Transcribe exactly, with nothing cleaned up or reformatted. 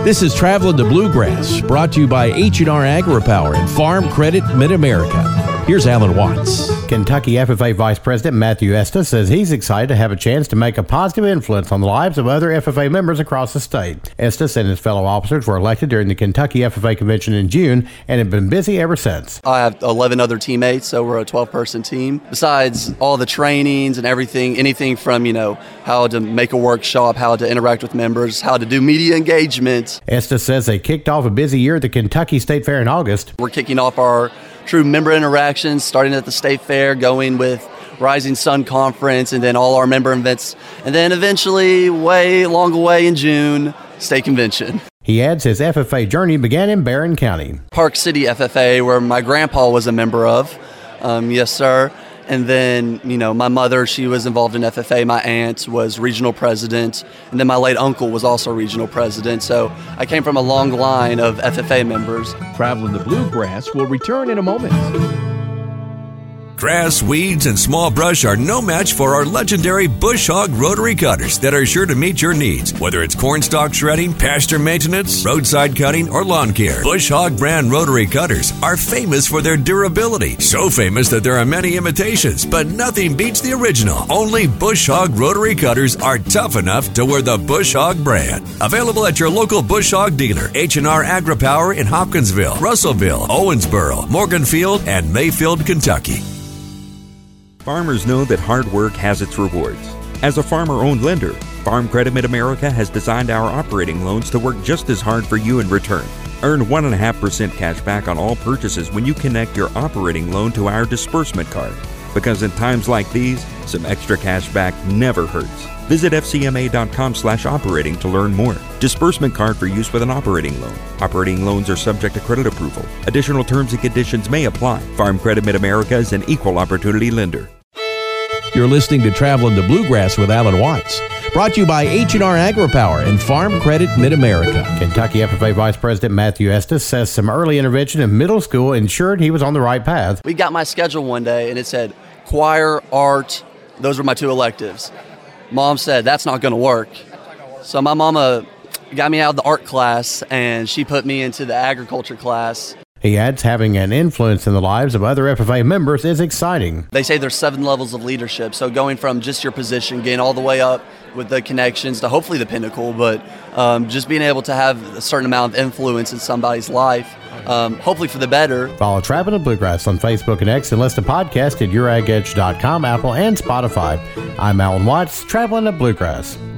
This is Traveling the Bluegrass, brought to you by H and R AgriPower and Farm Credit Mid-America. Here's Alan Watts. Kentucky F F A Vice President Matthew Estes says he's excited to have a chance to make a positive influence on the lives of other F F A members across the state. Estes and his fellow officers were elected during the Kentucky F F A convention in June and have been busy ever since. I have eleven other teammates, so we're a twelve-person team. Besides all the trainings and everything, anything from, you know, how to make a workshop, how to interact with members, how to do media engagement. Estes says they kicked off a busy year at the Kentucky State Fair in August. We're kicking off our true member interactions, starting at the State Fair, going with Rising Sun Conference, and then all our member events, and then eventually, way along the way in June, State Convention. He adds his F F A journey began in Barron County. Park City F F A, where my grandpa was a member of. Um, yes, sir. And then, you know, my mother, she was involved in F F A. My aunt was regional president. And then my late uncle was also regional president. So I came from a long line of F F A members. Traveling the Bluegrass will return in a moment. Grass, weeds, and small brush are no match for our legendary Bush Hog rotary cutters that are sure to meet your needs. Whether it's cornstalk shredding, pasture maintenance, roadside cutting, or lawn care, Bush Hog brand rotary cutters are famous for their durability. So famous that there are many imitations, but nothing beats the original. Only Bush Hog rotary cutters are tough enough to wear the Bush Hog brand. Available at your local Bush Hog dealer, H and R AgriPower in Hopkinsville, Russellville, Owensboro, Morganfield, and Mayfield, Kentucky. Farmers know that hard work has its rewards. As a farmer-owned lender, Farm Credit Mid-America has designed our operating loans to work just as hard for you in return. Earn one point five percent cash back on all purchases when you connect your operating loan to our disbursement card. Because in times like these, some extra cash back never hurts. Visit F C M A dot com slash operating to learn more. Disbursement card for use with an operating loan. Operating loans are subject to credit approval. Additional terms and conditions may apply. Farm Credit Mid-America is an equal opportunity lender. You're listening to Traveling the Bluegrass with Alan Watts, brought to you by H and R AgriPower and Farm Credit Mid-America. Kentucky F F A Vice President Matthew Estes says some early intervention in middle school ensured he was on the right path. We got my schedule one day, and it said choir, art. Those were my two electives. Mom said, that's not going to work. So my mama got me out of the art class, and she put me into the agriculture class. He adds having an influence in the lives of other F F A members is exciting. They say there's seven levels of leadership, so going from just your position, getting all the way up with the connections to hopefully the pinnacle, but um, just being able to have a certain amount of influence in somebody's life, um, hopefully for the better. Follow Traveling the Bluegrass on Facebook and X and listen to podcasts at your ag edge dot com, Apple, and Spotify. I'm Alan Watts, Traveling the Bluegrass.